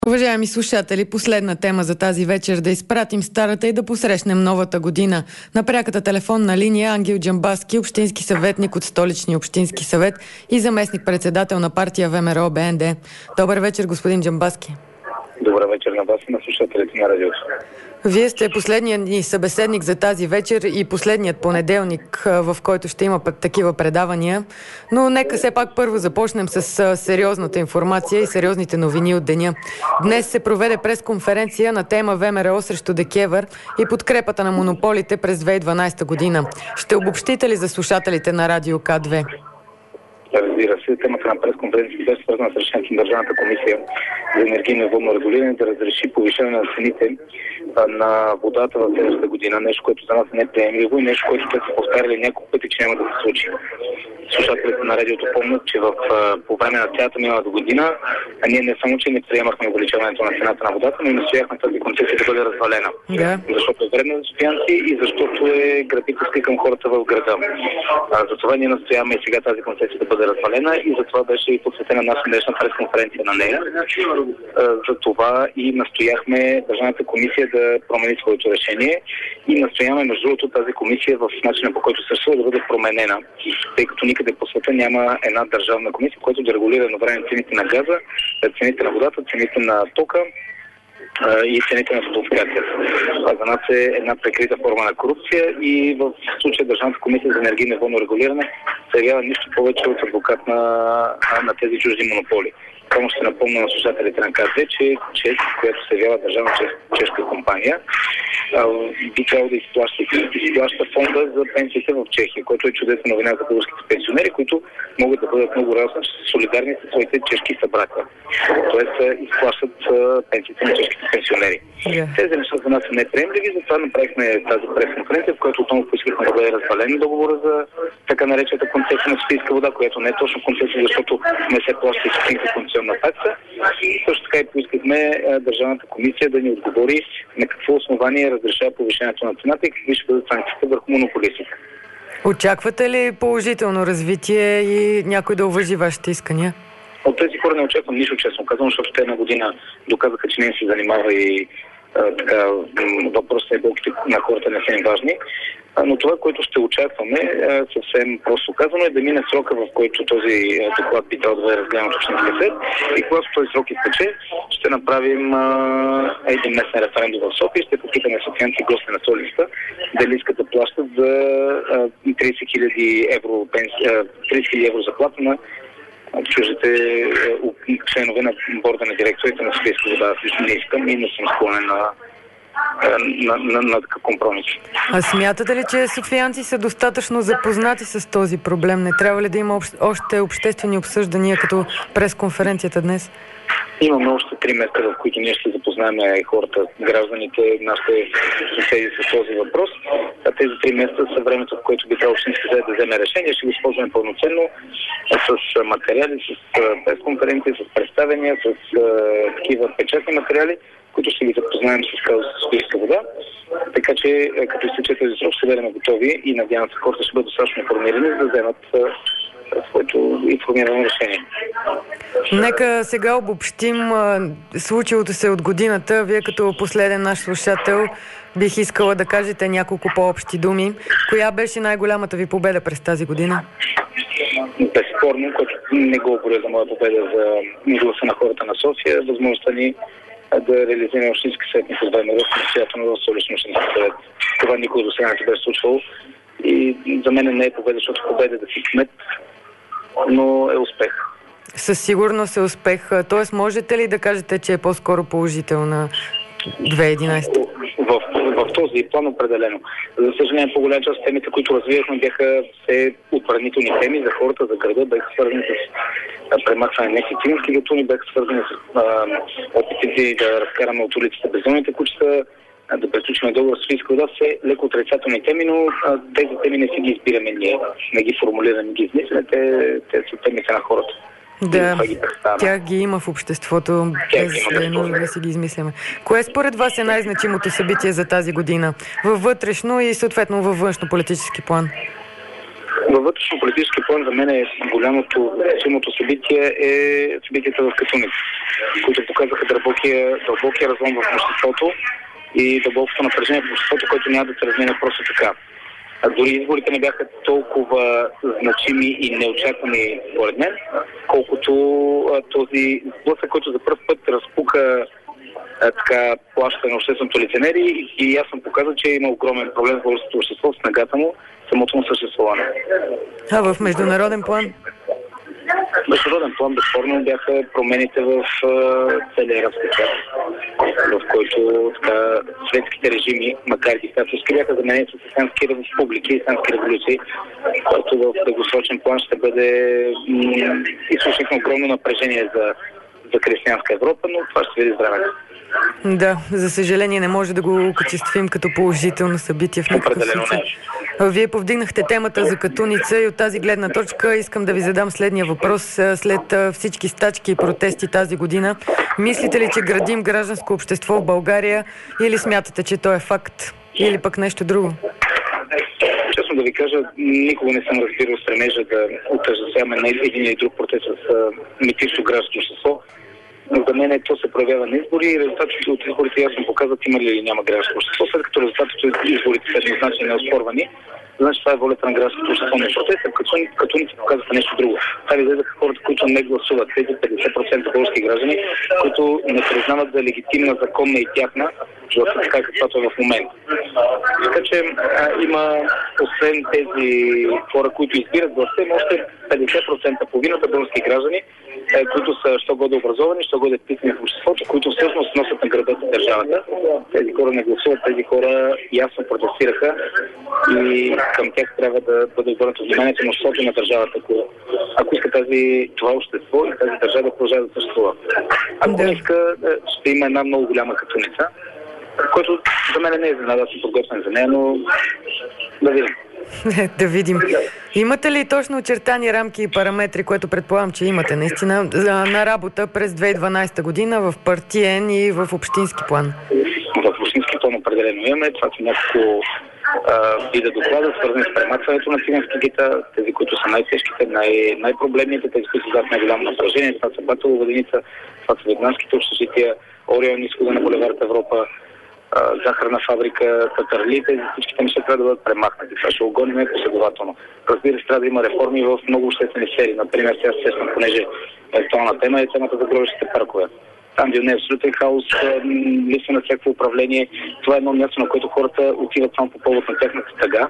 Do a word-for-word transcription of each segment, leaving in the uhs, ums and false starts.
Уважаеми слушатели, последна тема за тази вечер: да изпратим старата и да посрещнем новата година. На пряката телефонна линия Ангел Джамбазки, общински съветник от Столичния общински съвет и заместник-председател на партия ВМРО БНД. Добър вечер, господин Джамбазки. Добър вечер на вас и на слушателите на радиото. Вие сте последният ни събеседник за тази вечер и последният понеделник, в който ще има пък такива предавания. Но нека все пак първо започнем с сериозната информация и сериозните новини от деня. Днес се проведе пресконференция на тема ВМРО срещу ДКЕВР и подкрепата на монополите през две хиляди и дванадесета година. Ще обобщите ли за слушателите на Радио К две? Разбира се, темата на пресконференцията беше свързана с решението на Държавната комисия за енергийно и водно регулиране да разреши повишаване на цените на водата в следващата година. Нещо, което за нас е неприемливо и нещо, което те са повтаряли няколко пъти, че няма да се случи. Слушателите на радиото помнят, че в, по време на цялата миналата година а ние не само, че не приемахме увеличаването на цената на водата, но и настояхме тази концесия да бъде развалена. Yeah. Защото е вредна за софиянци и защото е грабителска към хората в града. А, затова ние настояваме и сега тази концесия да бъде развалена и затова беше и посветена наша днешна пресконференция на нея. А, затова и настояхме Държавната комисия да промени своето решение и настояваме между другото тази комисия в начина, по който съществува, да бъде променена, тъй като никъде по света няма една държавна комисия, която да регулира едновременно цените на газа, цените на водата, цените на тока и цените на топлофикацията. Това за нас е една прикрита форма на корупция и в случая Държавната комисия за енергийно и водно регулиране се явява нищо повече от адвокат на, на тези чужди монополи. Само ще напомня на слушателите на К две, че ЧЕЗ, която се явява държавна чешка компания, би трябвало да изплаща, изплаща фонда за пенсиите в Чехия, което е чудесна новина за българските пенсионери, които могат да бъдат много разни, солидарни с своите чешки събратя. Тоест изплащат пенсиите на чешките пенсионери. Yeah. Тези неща за нас са неприемливи, затова направихме тази пресконференция, в която отново поискахме да бъде развален договора за така наречената концесия на софийска вода, която не е точно концесия, защото не се плаща и софийска концесионна такса. Също така и поискахме Държавната комисия да ни отговори на какво основание разрешава повишението на цената и какви ще бъдат санкциите върху монополистите. Очаквате ли положително развитие и някой да уважи вашите искания? От тези хора не очаквам нищо, честно казвам, защото те една година доказаха, че не се занимава и а, така, въпросите и болките на хората не са им важни. А, но това, което ще очакваме, а, съвсем просто казано, е да мине срока, в който този а, доклад би трябвало да бъде разгледан от Общинския съвет. И когато този срок изтече, ще направим а, един местен референдум в София и ще попитаме софиянци и гости на столицата дали искат да плащат за а, тридесет хиляди евро, тридесет хиляди евро заплата на чуждите членове на борда на директорите на Софийска вода. Лично не искам и не съм склонен на, на, на, на такъв компромис. А смятате ли, че софиянци са достатъчно запознати с този проблем? Не трябва ли да има общ, още обществени обсъждания като пресконференцията днес? Имаме още три места, в които ние ще запознаем хората, гражданите, нашите съседи с този въпрос. А тези три места са времето, в което би трябвало Общински съвет да вземе решение. Ще го използваме пълноценно с материали, с пресконференции, с представения, с а, такива печатни материали, които ще ги запознаем с казуса Софийска вода. Така че, като изтече този срок, ще бъдем готови и надявам се хората ще бъдат достатъчно информирани, за да вземат своето информирано решение. Нека сега обобщим а, случилото се от годината. Вие като последен наш слушател бих искала да кажете няколко по-общи думи. Коя беше най-голямата ви победа през тази година? Безспорно, което не го говоря за моя победа за гласа на хората на София, възможността ни да реализираме Общински съвет на създаване самостоятелно в Столичния общински съвет. Това никога до сега не се беше случвало и за мен не е победа, защото победа да си кмет, но е успех. Със сигурност е успех. Тоест, можете ли да кажете, че е по-скоро положителна две хиляди и единадесета? В, в, в този план определено. За съжаление, по-голяма част от темите, които развивахме, бяха все отбранителни теми за хората, за града, бяха свързани с премахване на неефективни гатуни, бяха свързани с а, опитите да разкараме от улиците бездомните кучета, да приключим договор с Софийска вода, все леко отрицателни теми, но а, тези теми не си ги избираме ние, не ги формулираме, не ги измисляме, те, те са темите на хората. Да, тях ги има в обществото, без да е нужда да си ги измисляме. Кое според вас е най-значимото събитие за тази година? Във вътрешно и съответно във външно политически план? Във във вътрешно-политически план за мен е голямото силното събитие е събитията в Катуница, които показаха дълбокия, дълбокия разлом в обществото и дълбокото напрежение в обществото, което няма да се разменя просто така. А дори изборите не бяха толкова значими и неочаквани според мен, колкото а, този сблъсък, който за първ път разпука а, така плащане на общественото лицемерие и ясно показва, че има огромен проблем в българското общество с нагата му, самото му съществуване. А в международен план? В международен план безспорно бяха промените в целия арабски свят, в който така, светските режими, макар и диктаторски, бяха заменени с исламски републики, исламски революции, което в дългосрочен план ще бъде м- източник на огромно напрежение за, за християнска Европа, но това ще види времето. Да, за съжаление не може да го окачествим като положително събитие в никакъв случай. Вие повдигнахте темата за Катуница и от тази гледна точка искам да ви задам следния въпрос. След всички стачки и протести тази година, мислите ли, че градим гражданско общество в България или смятате, че то е факт? Или пък нещо друго? Честно да ви кажа, никога не съм разбирал стремежа да отъждествяваме на един или друг протест с митично гражданско общество. Но за мен то се проявява на избори и резултатите от изборите ясно показват има ли или няма гражданско общество. След като резултатите от изборите са еднозначно неоспорвани, значи това е волята на гражданското общество на протеста, като, като ни се показаха нещо друго. Това ви излезаха хората, които не гласуват, тези петдесет процента български граждани, които не признават за легитимна, законна и тяхна живота, така каквато е в момента. Така че а, има, освен тези хора, които избират властта, има още петдесет процента половината български граждани, които са що годе образовани, що годе вписани в обществото, които всъщност носят на гърба на държавата. Тези хора не гласуват, тези хора ясно протестираха и към тях трябва да бъде обърнато вниманието на обществото на държавата, ако, ако иска тази, това общество и тази държава да продължава да съществува. Ако да. не иска, ще има една много голяма Катуница, което за мен не е изненада, аз съм подготвен за нея, но да видим. Да видим. Имате ли точно очертани рамки и параметри, което предполагам, че имате наистина, на работа през две хиляди и дванадесета година в партиен и в общински план? В общински план определено имаме. Това са няколко вида доклада, свързани с премахването на цигански гета, тези, които са най-тежките, най- най-проблемните, тези, които са дадат най-голямо напрежение. Това са Батово Воденица, това са вьетнамските общежития, Орион, изхода на булевард Европа, захарна фабрика, Татарли, тези всичките неща трябва да бъдат премахнати. Това ще го гоним последователно. Разбира се, трябва да има реформи в много обществени сфери. Например, сега сещам, понеже е актуална тема, е темата за гробищните паркове. Там вилне е абсолютен хаос, липса на всяко управление. Това е едно място, на което хората отиват само по повод на тяхната тъга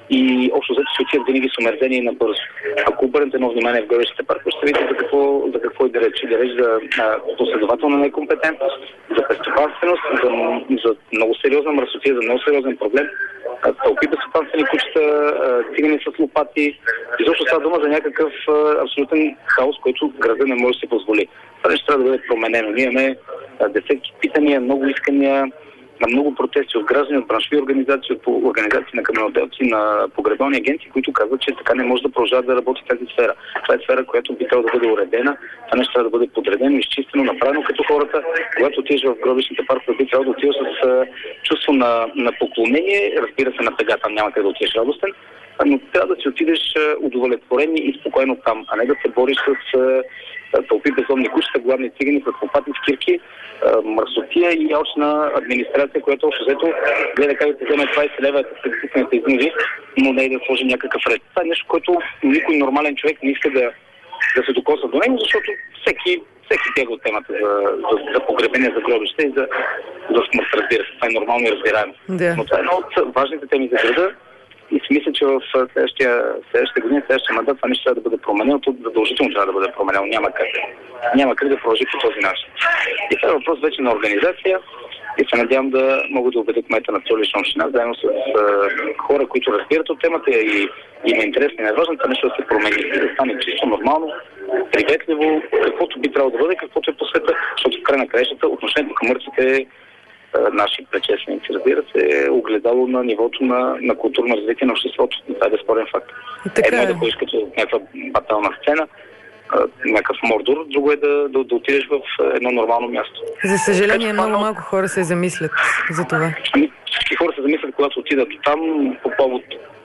и общо взето се отиват винаги с омерзение и набързо. Ако обърнете едно внимание в гробищните паркове, ще видите за какво, за какво и да речи. Да речи за последователна некомпетентност, за безстопанственост, за, за много сериозна мръсотия, за много сериозен проблем. Тълпи безстопанствени кучета, цигани с лопати. Изобщо става дума за някакъв абсолютен хаос, който града не може да се позволи. Това нещо трябва да бъде променено. Ние имаме десетки питания, много искания, на много протести от граждани, от браншови организации, от организации на каменоделци, на погребални агенти, които казват, че така не може да продължава да работи тази сфера. Това е сфера, която би трябвало да бъде уредена, това нещо трябва да бъде подредено, изчистено, направено като хората. Когато отидеш в гробищните паркове, би трябвало да отидеш с а, чувство на, на поклонение, разбира се, на тъга, там няма къде да отидеш радостен, но трябва да си отидеш удовлетворен и спокойно там, а не да се бориш с а, тълпи безумни кучета, гладни цигани, с лопати, с кирки, мърсотия и очна администрация, която общо взето гледа как да се вземе двайсет лева с предписаните изнови, но не и да сложи някакъв ред. Това е нещо, което никой нормален човек не иска да, да се докосва до него, защото всеки, всеки бяга от темата за, за, за погребение, за гробище и за, за смърт, разбира се. Това е нормално и разбираемо. Да. Но това е една от важните теми за града. И си мисля, че в следващия, следващия година, следващия мандат, това нещо трябва да бъде променено, то задължително трябва да бъде променено. Няма как. Няма как да продължи по този начин. И това е въпрос вече на организация и се надявам да мога да убедя кмета на Столична община, заедно с а, хора, които разбират от темата и им е интересно и най-важно това нещо да се промени и да стане чисто, нормално, приветливо, каквото би трябвало да бъде, каквото е по света, защото в край на краищата отношението към мъртвите е наши предшественици, разбира се, е огледало на нивото на, на културно развитие на обществото. Това е безспорен факт. Едно е да ходиш като някаква батална сцена, някакъв мордор, друго е да, да, да отидеш в едно нормално място. За съжаление, така, много малко хора се замислят за това. Всички хора се замислят, когато отидат там по повод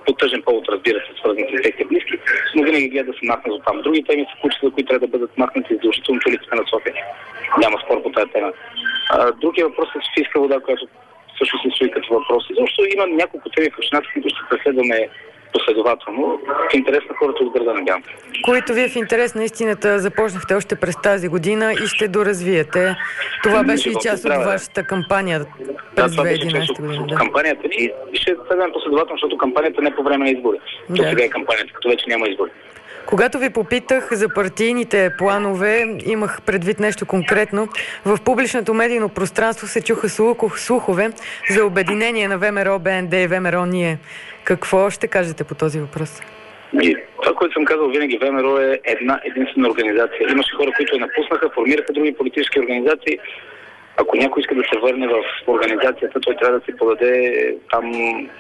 по тъжен повод, разбира се, свързани с техните близки, но винаги гледа да се махне за там. Други теми са случаи, за които трябва да бъдат махнати задължително от улиците на София. Няма спор по тази тема. А, другия въпрос е Софийска вода, която също се стои като въпрос. Защото има няколко теми в общината, които ще преследваме последователно в интерес на хората от града на Бянка. Които вие в интерес на истината започнахте още през тази година и ще доразвиете. Това беше и част от вашата кампания през две хиляди и единадесета година. Да. Кампанията ни ще следваме последователно, защото кампанията не е по време на избори. Да. То сега е кампанията, като вече няма избори. Когато ви попитах за партийните планове, имах предвид нещо конкретно. В публичното медийно пространство се чуха слухове за обединение на ВМРО, БНД и ВМРО Ние. Какво ще кажете по този въпрос? И това, което съм казал винаги, ВМРО е една единствена организация. Имаше хора, които я напуснаха, формираха други политически организации. Ако някой иска да се върне в организацията, той трябва да си подаде там,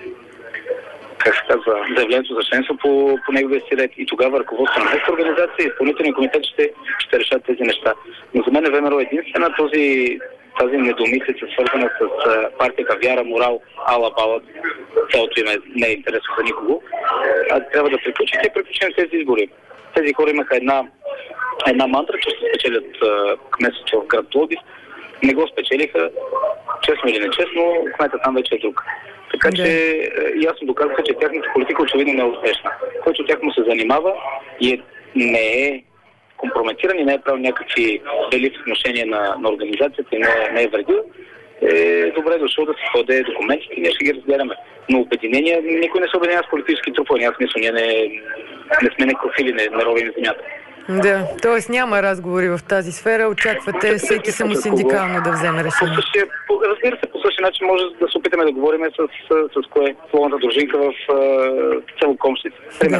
как се казва, заявлението за членство по, по неговия си ред. И тогава ръководството на тази организация и изпълнителния комитет ще, ще решат тези неща. Но за мен ВМРО е единствена този, тази недомислица, свързана с партията Вяра, Морал, Ала Бала. Цялото име не е интересно за никого. А трябва да приключи и приключим тези избори. Тези хора имаха една, една мантра, че ще спечелят кметството в град Пловдив. Не го спечелиха, честно или нечестно, кмета там вече е друг. Така че да. Ясно доказаха, че тяхната политика очевидно не е успешна. Който тях му се занимава и е, не е компрометиран и не е правил някакви бели в отношение на, на организацията и не, не е вредил, е добре дошъл да си подаде документите и ние ще ги разгледаме. Но обединения, никой не се обединява с политически трупове. Няма смисъл, ние не, не сме некрофили, не, не ровим земята. Да, т.е. няма разговори в тази сфера. Очаквате всеки самосиндикално да вземе решение. По същия, по, разбира се, по същия начин може да се опитаме да говорим с, с, с кое? Словната дружинка в Целокомщица. Да.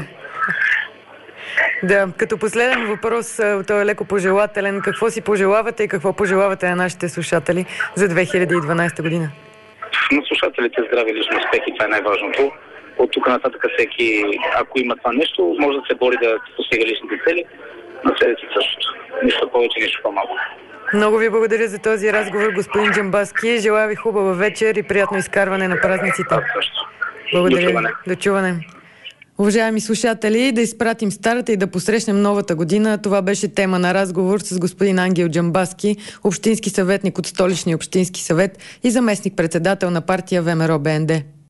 Да, като последен въпрос, той е леко пожелателен. Какво си пожелавате и какво пожелавате на нашите слушатели за две хиляди и дванадесета година? На слушателите здрави лични успехи, това е най-важното. От тук нататък всеки, ако има това нещо, може да се бори да постига личните цели. На следите същото. Нищо повече, нищо по-малко. Много ви благодаря за този разговор, господин Джамбазки. Желая ви хубава вечер и приятно изкарване на празниците. Да, също. Благодаря. До чуване. До чуване. Уважаеми слушатели, да изпратим старата и да посрещнем новата година. Това беше тема на разговор с господин Ангел Джамбазки, общински съветник от Столичния общински съвет и заместник-председател на партия ВМРО БНД.